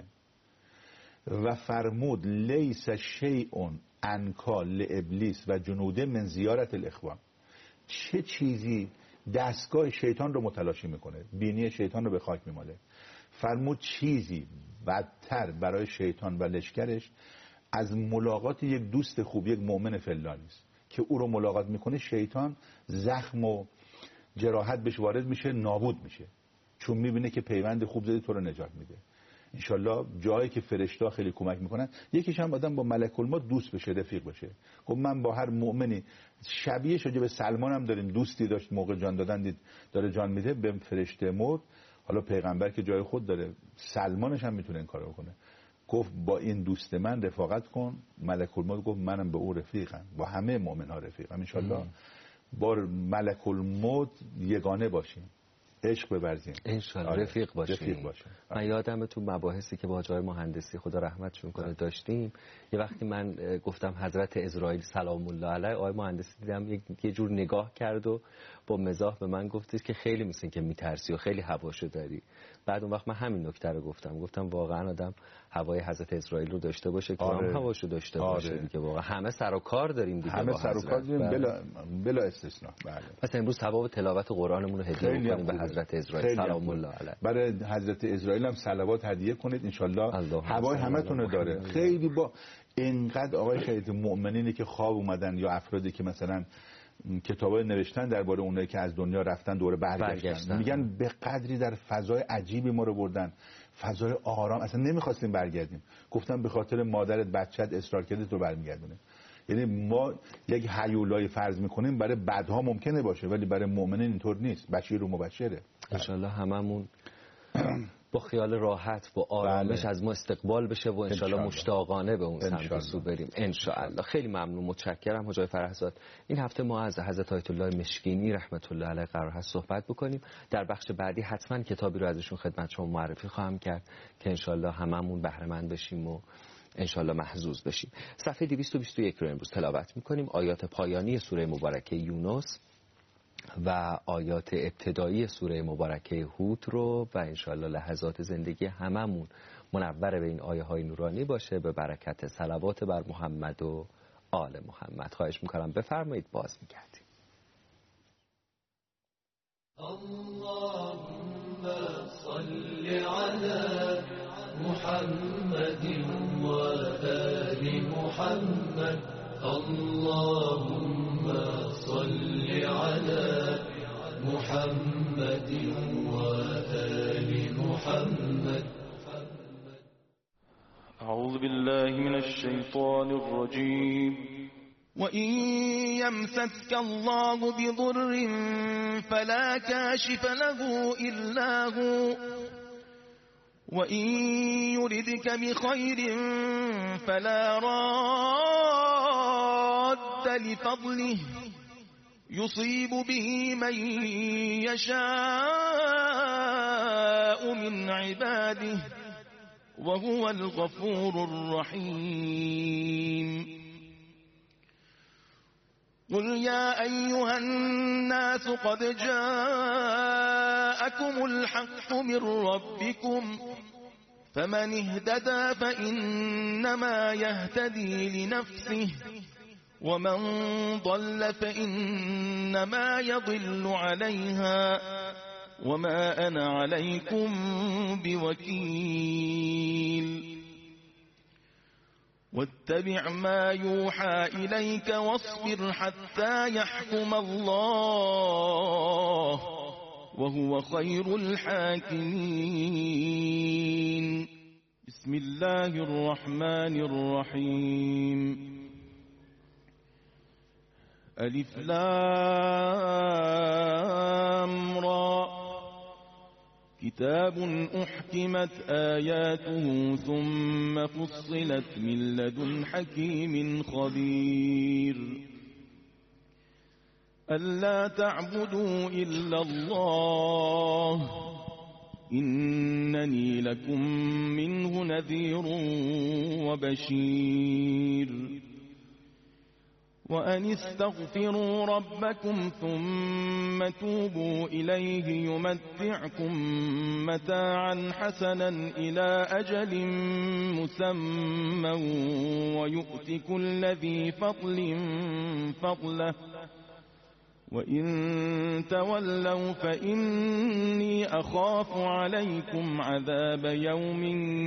و فرمود لیس شیء انکا لابلیس و جنوده من زیارت الاخوان. چه چیزی دستگاه شیطان رو متلاشی میکنه، بینی شیطان رو به خاک میماله. فرمود چیزی بدتر برای شیطان و لشکرش از ملاقات یک دوست خوب، یک مؤمن فلانی است که او رو ملاقات میکنه، شیطان زخم و جراحت بهش وارد میشه، نابود میشه، چون میبینه که پیوند خوب زدی تو رو نجات میده. انشالله جایی که فرشته خیلی کمک میکنن، یکیش هم آدم با ملک الموت دوست بشه، رفیق بشه. گفت من با هر مؤمنی شبیه شده به سلمان هم داریم، دوستی داشت موقع جان دادن دید داره جان میده به فرشته موت. حالا پیغمبر که جای خود داره، سلمانش هم میتونه این کارو بکنه. گفت با این دوست من رفاقت کن. ملک الموت گفت منم به او رفیقم، با همه مؤمن ها رفیقم. انشالله با ملک الموت یگانه باشیم، عشق بورزیم، انشالله رفیق باشیم. من یادم تو مباحثی که با جای مهندسی خدا رحمتشون کنه داشتیم، یه وقتی من گفتم حضرت اسرائیل سلام الله علیه، آقای مهندسی دیدم یه جور نگاه کرد و با مزاح به من گفتید که خیلی مثل که میترسی و خیلی هواشو داری. بعد اون وقت من همین نکته رو گفتم واقعا آدم هوای حضرت اسرائیل رو داشته باشه که هم هواشو داشته باشه دیگه. واقعا همه سر و کار داریم دیگه، همه سر و کار داریم بلا استثناء. بله. پس امروز ثواب تلاوت قرآنمون رو هدیه کنیم به حضرت اسرائیل سلام الله علیه. برای حضرت اسرائیل هم صلوات هدیه کنید انشالله هوای همتون رو داره. خیلی با اینقدر آقای شهید مؤمنینی که خواب اومدن یا افرادی که مثلا کتابای نوشتن درباره اونایی که از دنیا رفتن دوره برگشتن، میگن به قدری در فضای عجیبی ما رو بردن، فضای آرام، اصلا نمیخواستیم برگردیم. گفتم به خاطر مادرت بچت اصرار کردی تو برمیگردونه. یعنی ما یک هیولای فرض میکنیم برای بدها ممکنه باشه ولی برای مؤمنین اینطور نیست، بشیر و مبشره. انشالله هممون با خیال راحت با آرامش از ما استقبال بشه و انشالله مشتاقانه به اون سمت سو بریم انشالله. خیلی ممنون، متشکرم حجای فرهزاد. این هفته ما از حضرت آیت الله مشکینی رحمت الله علیه قرار هست صحبت بکنیم. در بخش بعدی حتما کتابی رو ازشون خدمت شما معرفی خواهم کرد که انشالله هممون بهره مند بشیم و انشالله محظوظ بشیم. صفحه 221 رو امروز تلاوت میکنیم، آیات پایانی سوره مبارکه یونس و آیات ابتدایی سوره مبارکه هود رو و انشاءالله لحظات زندگی هممون منور به این آیه های نورانی باشه به برکت صلوات بر محمد و آل محمد. خواهش میکنم بفرمایید، باز میگردیم. اللهم صل على محمد و آل محمد. اللهم صل على محمد و آل محمد. أعوذ بالله من الشيطان الرجيم. وإن يمسسك الله بضر فلا كاشف له إلا هو وإن يردك بخير فلا راد لفضله يصيب به من يشاء من عباده وهو الغفور الرحيم. قل يا أيها الناس قد جاءكم الحق من ربكم فمن اهتدى فإنما يهتدي لنفسه ومن ضل فإنما يضل عليها وما أنا عليكم بوكيل. واتبع ما يوحى إليك واصبر حتى يحكم الله وهو خير الحاكمين. بسم الله الرحمن الرحيم. ألف لام را كتاب أحكمت آياته ثم فصلت من لدن حكيم خبير. ألا تعبدوا إلا الله إنني لكم منه نذير وبشير. وأن استغفروا ربكم ثم توبوا إليه يمتعكم متاعا حسنا إلى أجل مسمى ويؤت كل ذي فضل فضله وإن تولوا فإني أخاف عليكم عذاب يوم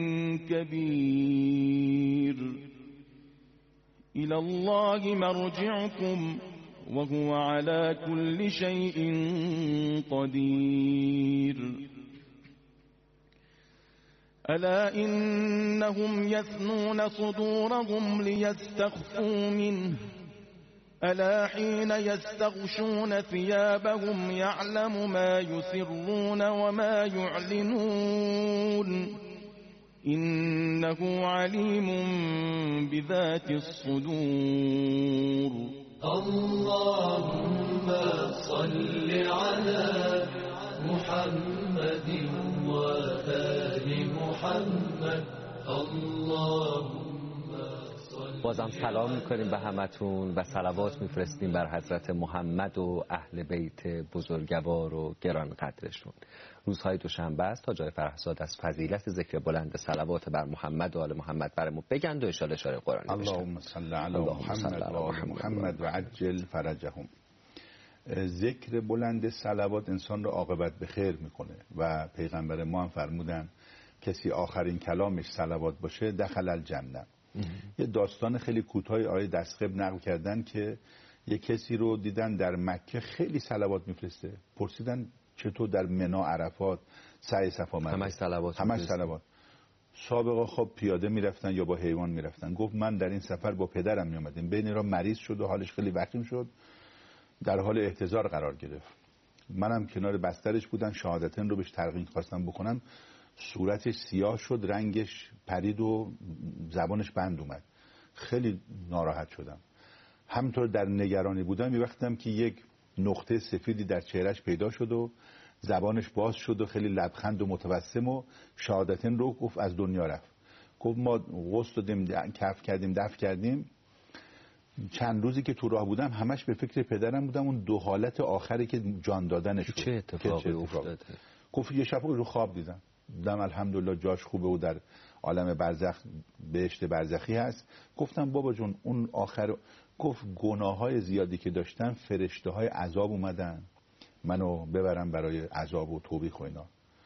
كبير. إلى الله مرجعكم وهو على كل شيء قدير. ألا إنهم يثنون صدورهم ليستخفوا منه ألا حين يستغشون ثيابهم يعلم ما يسرون وما يعلنون إنه عليم بذات الصدور. اللهم صل على محمد و آل محمد. اللهم بازم سلام میکنیم به همتون و صلوات میفرستیم بر حضرت محمد و اهل بیت بزرگوار و گران قدرشون. روزهای دوشنبه است تا جای فرحزاد از فضیلت ذکر بلند صلوات بر محمد و آل محمد برامون بگند و اشاره اشاره قرآنی بشن. اللهم صل علی محمد و آل محمد و عجل فرجهم. ذکر بلند صلوات انسان را عاقبت به خیر میکنه و پیغمبر ما هم فرمودن کسی آخرین کلامش صلوات باشه دخل الجنه. یه داستان خیلی کوتاه آیه دستقب نقل کردن که یه کسی رو دیدن در مکه خیلی صلوات میفرسته، پرسیدن چطور در منی عرفات سعی صفا مروه همش صلوات. سابقا خب پیاده میرفتن یا با حیوان میرفتن. گفت من در این سفر با پدرم میامدیم، بین را مریض شد و حالش خیلی وخیم شد، در حال احتضار قرار گرفت. منم کنار بسترش بودم، شهادتین رو بهش تلقین خواستم بکنم، صورتش سیاه شد، رنگش پرید و زبانش بند اومد. خیلی ناراحت شدم. همینطور در نگرانی بودم می‌وقتم که یک نقطه سفیدی در چهرهش پیدا شد و زبانش باز شد و خیلی لبخند و متبسم و شهادتین رو گفت از دنیا رفت. گفت ما غسل دادیم، کف کردیم، دفن کردیم، چند روزی که تو راه بودم همش به فکر پدرم بودم، اون دو حالت آخری که جان دادنش چه اتفاقی افتاده؟ گفت یه شب رو خواب دیدم الحمدلله جاش خوبه و در عالم برزخ بهشت برزخی هست. گفتم بابا جون اون آخر، گفت گناههای زیادی که داشتم فرشته های عذاب اومدن منو ببرم برای عذاب و توبیخ و اینا.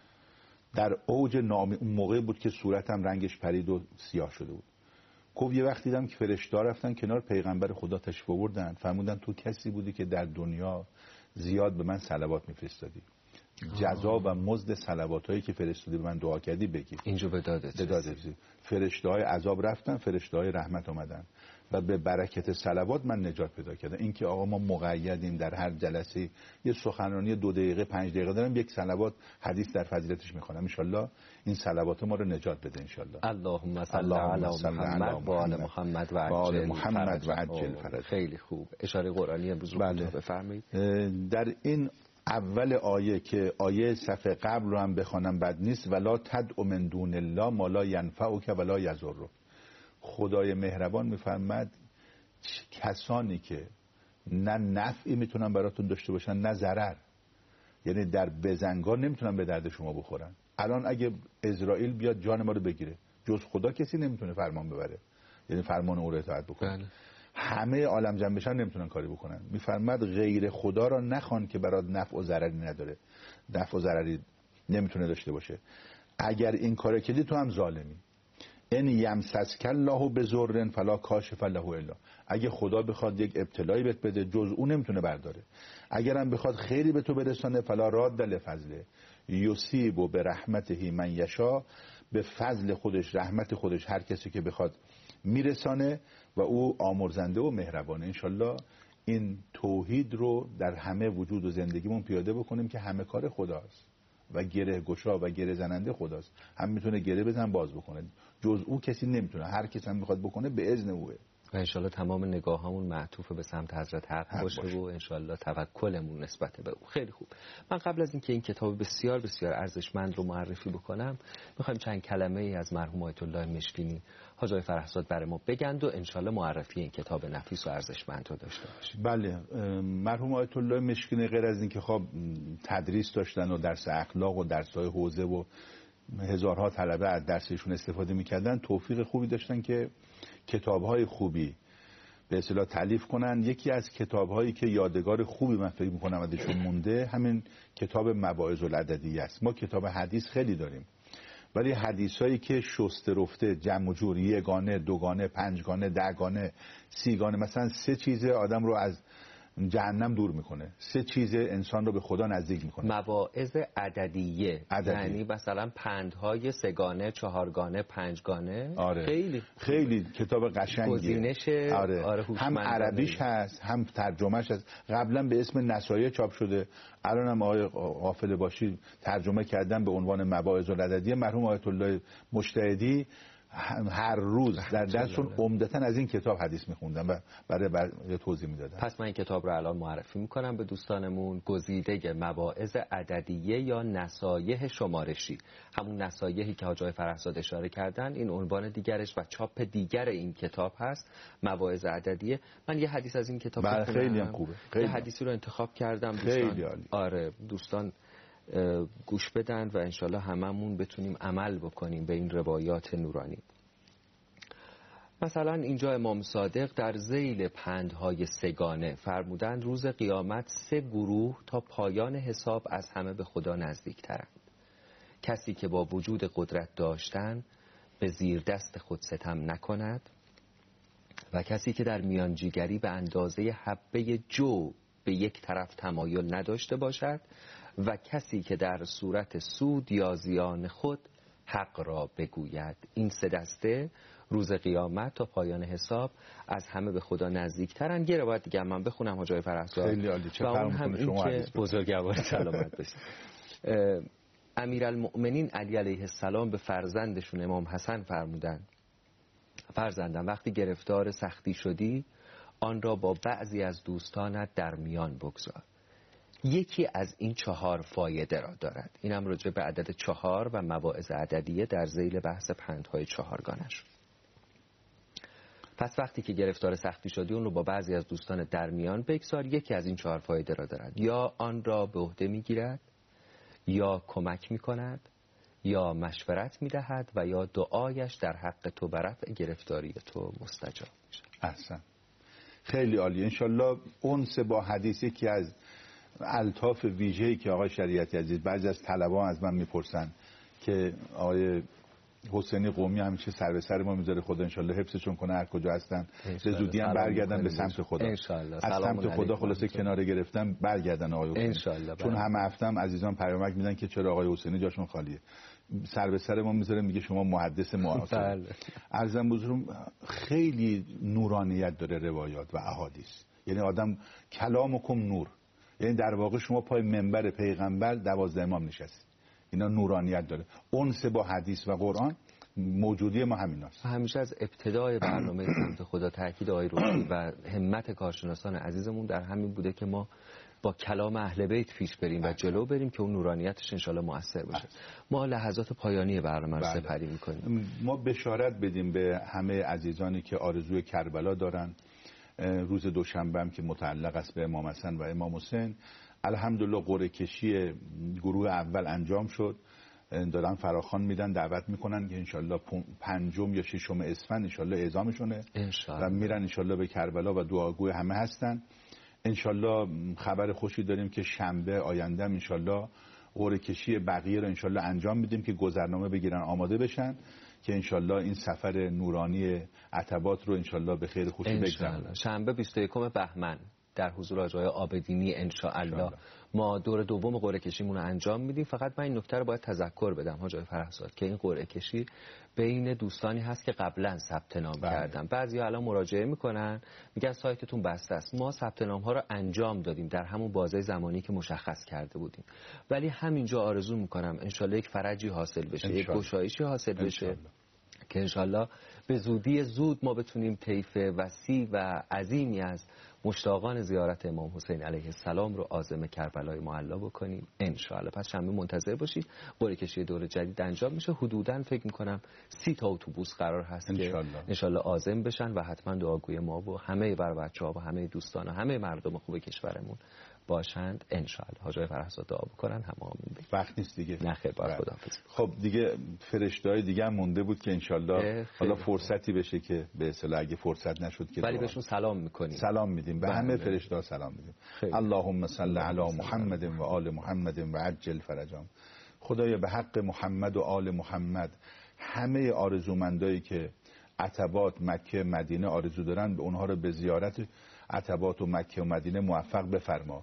در اوج اون موقع بود که صورتم رنگش پرید و سیاه شده بود. گفت یه وقت دیدم که فرشته ها رفتن کنار پیغمبر خدا تشریف آوردن، فرمودن تو کسی بودی که در دنیا زیاد به من صلوات میفرستادی، جزا و مزد صلواتایی که فرستادی به من دعا کردی بگیر. اینجا به دادت فرشته های عذاب رفتن، فرشته های رحمت اومدن و به برکت صلوات من نجات پیدا کردم. این که آقا ما مقیدیم در هر جلسه یه سخنرانی 2 دقیقه 5 دقیقه دارم یک صلوات حدیث در فضیلتش میخونم، ان شاءالله این صلوات ما رو نجات بده ان شاءالله. اللهم صل علی محمد و آل محمد و عجل فرج. خیلی خوب. اشاره قرآنی امروز رو بفرمایید. در این اول آیه که آیه صفحه قبل رو هم بخوانم بد نیست، ولا تدع من دون الله ما لا ینفعک ولا یضرک. خدای مهربان میفرماد کسانی که نه نفعی میتونن براتون داشته باشن نه ضرر، یعنی در بزنگاه نمیتونن به درد شما بخورن. الان اگه اسرائیل بیاد جان ما رو بگیره، جز خدا کسی نمیتونه فرمان ببره، یعنی فرمان او رو اطاعت بکنه. بله. همه عالم جمع بشن نمیتونن کاری بکنن. میفرماد غیر خدا را نخوان که برات نفع و ضرری نداره، نفع و ضرری نمیتونه داشته باشه. اگر این کارو کردی تو هم ظالمی. ان یمسسک الله بضر فلا کاشف له الا. اگه خدا بخواد یک ابتلایی بهت بده جز اون نمیتونه برداره. اگرم بخواد خیری به تو برسانه فلا راد لفضله یصیب برحمته من یشاء. به فضل خودش رحمت خودش هر کسی که بخواد میرسانه و او آمرزنده و مهربانه. انشالله این توحید رو در همه وجود و زندگیمون پیاده بکنیم که همه کار خداست و گره گشا و گره زننده خداست. هم میتونه گره بزن باز بکنه، جز او کسی نمیتونه. هر کسی هم میخواد بکنه به اذن اوه. و انشالله تمام نگاهامون معطوف به سمت حضرت حق باشه و انشالله توکلمون نسبت به او. خیلی خوب. من قبل از اینکه این کتاب بسیار بسیار ارزشمند رو معرفی بکنم میخوایم چند کلمه ای از مرحوم آیت الله مشکینی حاج آقای فرخزاد برای ما بگند و انشالله معرفی این کتاب نفیس و ارزشمند رو داشته باشیم. بله، مرحوم آیت الله مشکینی غیر از اینکه خب تدریس داشتن و درس اخلاق و درس‌های حوزه و هزارها طلبه از درسشون استفاده میکردن، توفیق خوبی داشتن که کتاب‌های خوبی به اصطلاح تالیف کنن. یکی از کتاب‌هایی که یادگار خوبی من فکر می‌کنم ازشون مونده همین کتاب مواعظ العددیه است. ما کتاب حدیث خیلی داریم ولی حدیثایی که شسته رفته جمع و جور، یگانه، دوگانه، پنجگانه، دهگانه، سیگانه، مثلا 3 چیز آدم رو از جهنم دور میکنه، 3 چیز انسان رو به خدا نزدیک میکنه. مواعظ عددیه یعنی مثلا پندهای 3 گانه، 4 گانه، 5 گانه. آره. خیلی کتاب قشنگیه. گزینش هم عربیش هست هم ترجمهش هست. قبلا به اسم نصایح چاپ شده، الان هم آقای غافل باشی ترجمه کردن به عنوان مواعظ العددیه. مرحوم آیت الله مجتهدی هر روز در درسشون عمدتاً از این کتاب حدیث میخوندن و برای توضیح میدادن. پس من این کتاب رو الان معرفی میکنم به دوستانمون. گزیده مواعظ عددیه یا نصایح شمارشی، همون نصایحی که حاج آقای فرخزاد اشاره کردن، این عنوان دیگرش و چاپ دیگر این کتاب هست مواعظ عددیه. من یه حدیث از این کتاب بخونم. خیلی هم خوبه. یه حدیثی رو انتخاب کردم دوستان. خیلی عالی. آره دوستان گوش بدن و انشالله هممون بتونیم عمل بکنیم به این روایات نورانی. مثلا اینجا امام صادق در ذیل پندهای 3 گانه فرمودن روز قیامت 3 گروه تا پایان حساب از همه به خدا نزدیک ترند. کسی که با وجود قدرت داشتن به زیر دست خود ستم نکند و کسی که در میانجیگری به اندازه حبه جو به یک طرف تمایل نداشته باشد و کسی که در صورت سود یا زیان خود حق را بگوید. این 3 دسته روز قیامت تا پایان حساب از همه به خدا نزدیکترن. یه روایت دیگه من بخونم حاج آقای فرخزاد. خیلی عالی. و اون هم این که بزرگوار سلامت بشه. امیرالمؤمنین علی علیه السلام به فرزندشون امام حسن فرمودن فرزندم وقتی گرفتار سختی شدی آن را با بعضی از دوستانت در میان بگذار. یکی از این 4 فایده را دارد. اینم راجع به عدد 4 و مواعظ عددیه در ذیل بحث پندهای 4 گانه شد. پس وقتی که گرفتار سختی شدی اون رو با بعضی از دوستان در میان بگذار. یکی از این 4 فایده را دارد: یا آن را به عهده میگیرد، یا کمک میکند، یا مشورت میدهد، و یا دعایش در حق تو بر رفع گرفتاری تو مستجاب میشه. احسن، خیلی عالی. انشالله انس با حدیثی که از الطاف ویژه‌ای که آقای شریعتی عزیز، بعضی از طلبا از من میپرسن که آقای حسینی قومی همیشه سر به سر ما میذاره، خدا انشالله حفظشون کنه هر کجا هستن، به زودی هم برگردن به سمت خدا، از سمت خدا خلاصه کنار گرفتن برگردن آقای حسینی، چون همه هفتم عزیزان پیامک میدن که چرا آقای حسینی جاشون خالیه، سر به سر ما میذاره، میگه شما محدث معاصر. عرضم بزرگم خیلی نورانیت داره روایات و احادیث، یعنی آدم کلامکم نور، یعنی در واقع شما پای منبر پیغمبر 12 امام نشستید، اینا نورانیت داره. انس با حدیث و قرآن موجودی ما همیناست. همیشه از ابتدای برنامه سمت خدا تاکید آقای روحی و همت کارشناسان عزیزمون در همین بوده که ما با کلام اهل بیت پیش بریم و جلو بریم که اون نورانیتش انشالله مؤثر باشه. ما لحظات پایانی برنامه رو سپری میکنیم. ما بشارت بدیم به همه عزیزانی که آرزوی کربلا دارن. روز دوشنبه هم که متعلق است به امام حسن و امام حسین، الحمدلله قرعه کشی گروه اول انجام شد، دارن فراخوان میدن، دعوت میکنن که انشالله 5 یا 6 اسفند انشالله اعزامشونه و میرن انشالله به کربلا و دعاگوی همه هستن. انشالله خبر خوشی داریم که شنبه آینده انشالله قرعه کشی بقیه رو انشالله انجام میدیم که گذرنامه بگیرن آماده بشن که انشالله این سفر نورانی عتبات رو انشالله به خیر خوشی بگذرونیم. شنبه 21 بهمن در حضور آقای عابدینی انشاءالله ما دور دوم قرعه کشیمون رو انجام میدیم. فقط من این نکته رو باید تذکر بدم حاج آقای فرهزاد که این قرعه کشی بین دوستانی هست که قبلا ثبت نام کردن. بعضیا الان مراجعه میکنن میگن سایتتون بسته است. ما ثبت نام ها رو انجام دادیم در همون بازه زمانی که مشخص کرده بودیم، ولی همینجا آرزو میکنم انشالله یک فرجی حاصل بشه، یک گشایشی حاصل بشه که انشالله به زودی زود ما بتونیم طیف وسیع و عظیمی از مشتاقان زیارت امام حسین علیه السلام رو عازم کربلای معلا بکنیم انشالله. پس شنبه منتظر باشید، قرعه کشی دور جدید انجام میشه. حدوداً فکر میکنم 30 تا اتوبوس قرار هست که انشالله عازم بشن و حتما دعاگوی ما و همه بر بچه‌ها و همه دوستان و همه مردم خوب کشورمون باشند انشالله. حاج آقای فرهزاد دعا بکنن هممون بگیم. وقت نیست دیگه. نه خیر، بار خداحافظ. خب دیگه فرشته‌های دیگه هم مونده بود که انشالله حالا فرصتی بشه که به اصطلاح اگه فرصت نشد که ولی بهشون سلام میکنیم. سلام میدیم به همه فرشته‌ها سلام میدیم. اللهم صل علی محمد و آل محمد و عجل فرجهم. خدایا به حق محمد و آل محمد همه آرزومندایی که عتبات مکه مدینه آرزو دارن به اونها رو به زیارت عتبات و مکه و مدینه موفق بفرما.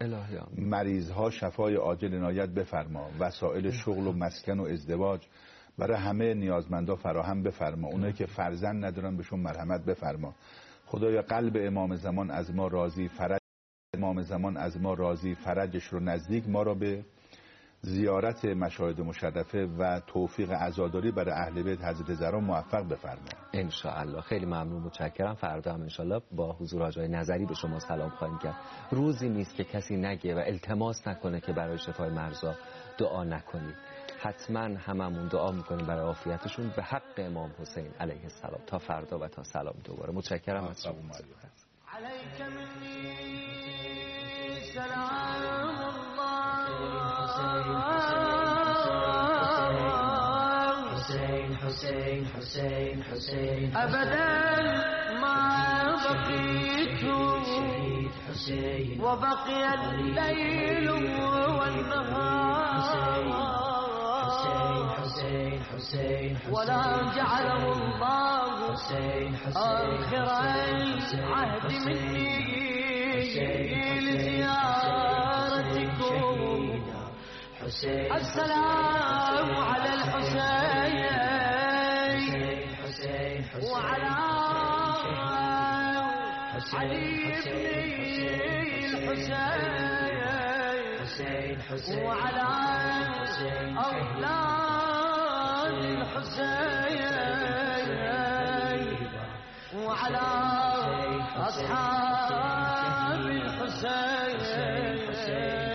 مریضها شفای عاجل عنایت بفرما. وسایل شغل و مسکن و ازدواج برای همه نیازمندا فراهم بفرما. اونایی که فرزند ندارن بهشون مرحمت بفرما. خدایا قلب امام زمان از ما راضی، فرج امام زمان از ما راضی، فرجش رو نزدیک ما را به زیارت مشاهد مشرفه و توفیق عزاداری برای اهل بیت حضرت زهرا موفق بفرما ان شاء الله. خیلی ممنون، متشکرم. فردا هم ان شاء الله با حضور حاج آقای نظری به شما سلام خواهیم کرد. روزی نیست که کسی نگه و التماس نکنه که برای شفای مرضا دعا نکنید. حتما هممون دعا میکنیم برای عافیتشون به حق امام حسین علیه السلام. تا فردا و تا سلام دوباره. متشکرم از شما. علیک منی سلام حسين حسين حسين حسين أبدا ما بقيت وبقي الليل والنهار حسين حسين ولا جعله الله آخر العهد مني لزيارتكم. السلام على الحسين وعلى علي بن الحسين وعلى أولاد الحسين وعلى أصحاب